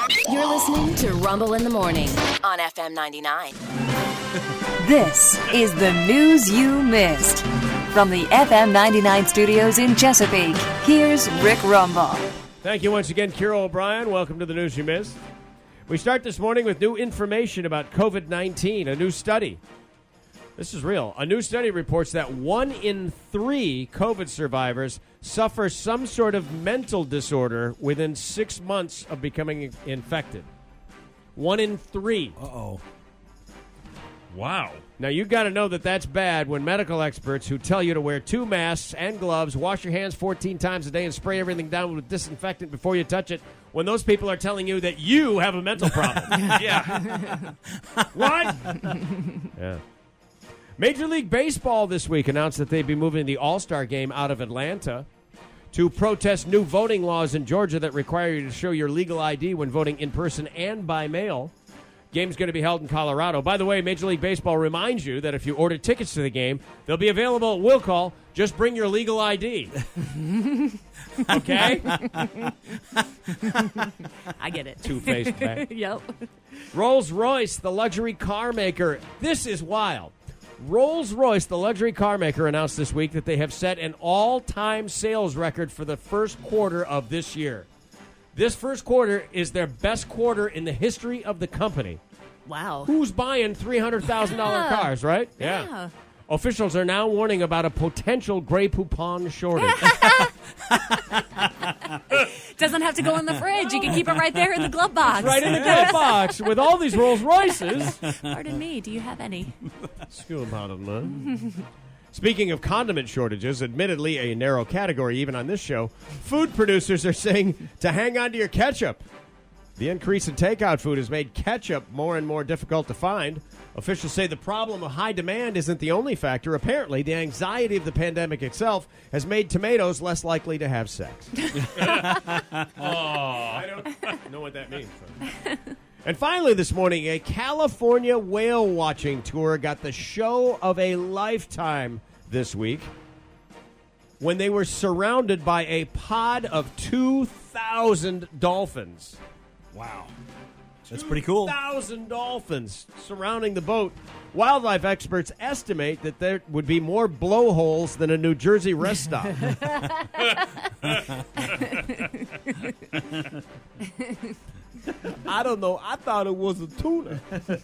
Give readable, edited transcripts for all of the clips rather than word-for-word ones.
You're listening to Rumble in the Morning on FM 99. This is the news you missed. From the FM 99 studios in Chesapeake, here's Rick Rumble. Thank you once again, Kira O'Brien. Welcome to the news you missed. We start this morning with new information about COVID-19, a new study. This is real. A new study reports that 1 in 3 COVID survivors suffer some sort of mental disorder within 6 months of becoming infected. 1 in 3. Uh-oh. Wow. Now, you've got to know that that's bad when medical experts who tell you to wear 2 masks and gloves, wash your hands 14 times a day, and spray everything down with disinfectant before you touch it, when those people are telling you that you have a mental problem. Yeah. What? Yeah. Major League Baseball this week announced that they'd be moving the All-Star game out of Atlanta to protest new voting laws in Georgia that require you to show your legal ID when voting in person and by mail. Game's going to be held in Colorado. By the way, Major League Baseball reminds you that if you order tickets to the game, they'll be available at will call. Just bring your legal ID. Okay? I get it. Two-faced man. Yep. Rolls-Royce, the luxury car maker. This is wild. Rolls-Royce, the luxury car maker, announced this week that they have set an all-time sales record for the first quarter of this year. This first quarter is their best quarter in the history of the company. Wow. Who's buying $300,000 cars, right? Yeah. Officials are now warning about a potential Grey Poupon shortage. Doesn't have to go in the fridge. You can keep it right there in the glove box. Right in the glove box with all these Rolls Royces. Pardon me. Do you have any? Speaking of condiment shortages, admittedly a narrow category even on this show, food producers are saying to hang on to your ketchup. The increase in takeout food has made ketchup more and more difficult to find. Officials say the problem of high demand isn't the only factor. Apparently, the anxiety of the pandemic itself has made tomatoes less likely to have sex. I don't know what that means. And finally this morning, a California whale watching tour got the show of a lifetime this week when they were surrounded by a pod of 2,000 dolphins. Wow. That's pretty cool. 2,000 dolphins surrounding the boat. Wildlife experts estimate that there would be more blowholes than a New Jersey rest stop. I don't know. I thought it was a tuna.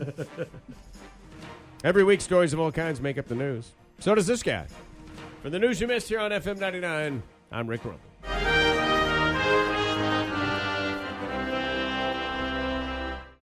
Every week, stories of all kinds make up the news. So does this guy. For the news you missed here on FM 99, I'm Rick Rumble.